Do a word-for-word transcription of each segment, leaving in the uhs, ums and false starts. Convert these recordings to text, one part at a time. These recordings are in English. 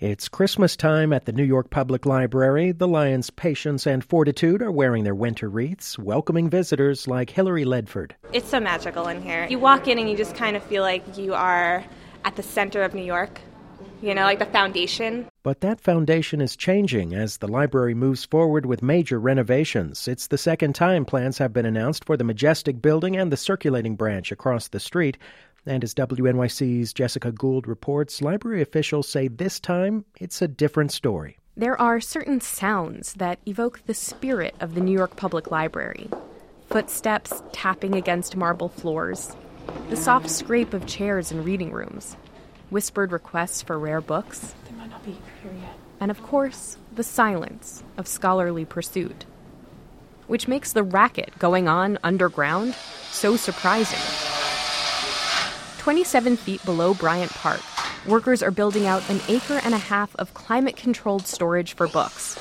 It's Christmas time at the New York Public Library. The Lions' patience and fortitude are wearing their winter wreaths, welcoming visitors like Hillary Ledford. It's so magical in here. You walk in and you just kind of feel like you are at the center of New York, you know, like the foundation. But that foundation is changing as the library moves forward with major renovations. It's the second time plans have been announced for the Majestic Building and the circulating branch across the street. And as W N Y C's Jessica Gould reports, library officials say this time it's a different story. There are certain sounds that evoke the spirit of the New York Public Library. Footsteps tapping against marble floors, the soft scrape of chairs in reading rooms, whispered requests for rare books, they might not be here yet. And of course, the silence of scholarly pursuit, which makes the racket going on underground so surprising. twenty-seven feet below Bryant Park, workers are building out an acre and a half of climate-controlled storage for books.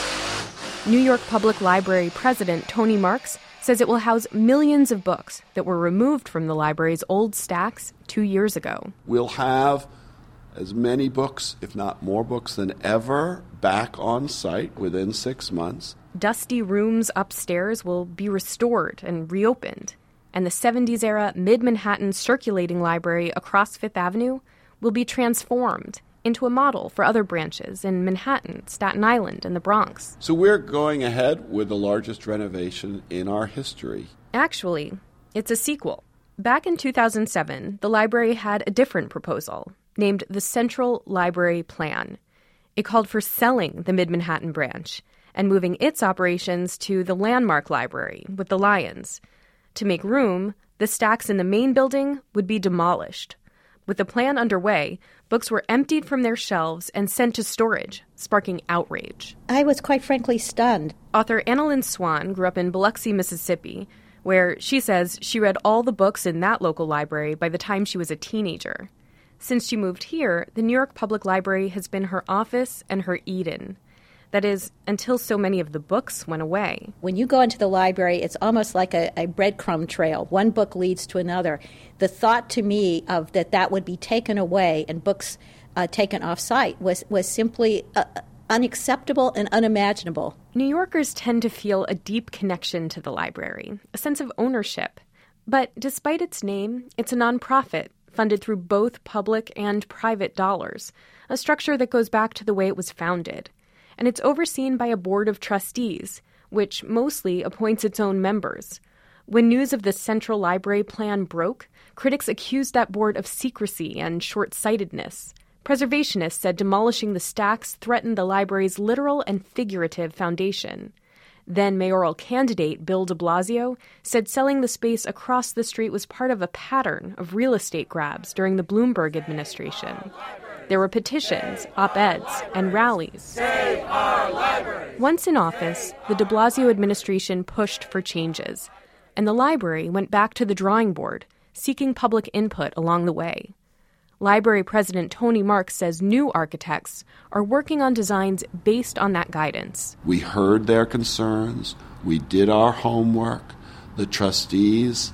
New York Public Library President Tony Marks says it will house millions of books that were removed from the library's old stacks two years ago. We'll have as many books, if not more books than ever, back on site within six months. Dusty rooms upstairs will be restored and reopened. And the seventies-era mid-Manhattan circulating library across Fifth Avenue will be transformed into a model for other branches in Manhattan, Staten Island, and the Bronx. So we're going ahead with the largest renovation in our history. Actually, it's a sequel. Back in two thousand seven, the library had a different proposal, named the Central Library Plan. It called for selling the mid-Manhattan branch and moving its operations to the Landmark Library with the Lions. To make room, the stacks in the main building would be demolished. With the plan underway, books were emptied from their shelves and sent to storage, sparking outrage. I was quite frankly stunned. Author Annalyn Swan grew up in Biloxi, Mississippi, where she says she read all the books in that local library by the time she was a teenager. Since she moved here, the New York Public Library has been her office and her Eden. That is, until so many of the books went away. When you go into the library, it's almost like a, a breadcrumb trail. One book leads to another. The thought to me of that that would be taken away and books uh, taken off-site was, was simply uh, unacceptable and unimaginable. New Yorkers tend to feel a deep connection to the library, a sense of ownership. But despite its name, it's a nonprofit funded through both public and private dollars, a structure that goes back to the way it was founded. And it's overseen by a board of trustees, which mostly appoints its own members. When news of the Central Library Plan broke, critics accused that board of secrecy and short-sightedness. Preservationists said demolishing the stacks threatened the library's literal and figurative foundation. Then mayoral candidate Bill de Blasio said selling the space across the street was part of a pattern of real estate grabs during the Bloomberg administration. There were petitions, op-eds, and rallies. Save our library! Once in office, the de Blasio administration pushed for changes, and the library went back to the drawing board, seeking public input along the way. Library President Tony Marks says new architects are working on designs based on that guidance. We heard their concerns. We did our homework. The trustees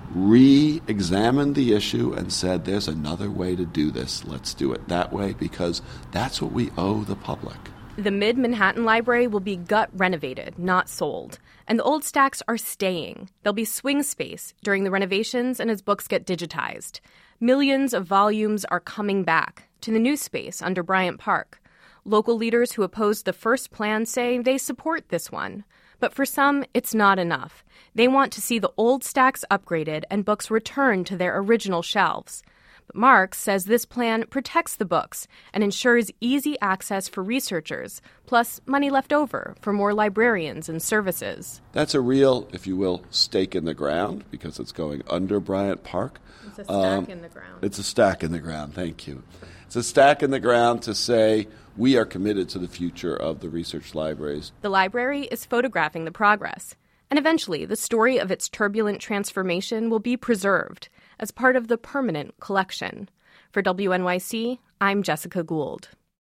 re-examined the issue and said, there's another way to do this. Let's do it that way because that's what we owe the public. The Mid-Manhattan Library will be gut renovated, not sold. And the old stacks are staying. There'll be swing space during the renovations and as books get digitized. Millions of volumes are coming back to the new space under Bryant Park. Local leaders who opposed the first plan say they support this one. But for some, it's not enough. They want to see the old stacks upgraded and books returned to their original shelves. But Marks says this plan protects the books and ensures easy access for researchers, plus money left over for more librarians and services. That's a real, if you will, stake in the ground because it's going under Bryant Park. It's a stack um, in the ground. It's a stack in the ground, thank you. It's a stack in the ground to say we are committed to the future of the research libraries. The library is photographing the progress, and eventually the story of its turbulent transformation will be preserved as part of the permanent collection. For W N Y C, I'm Jessica Gould.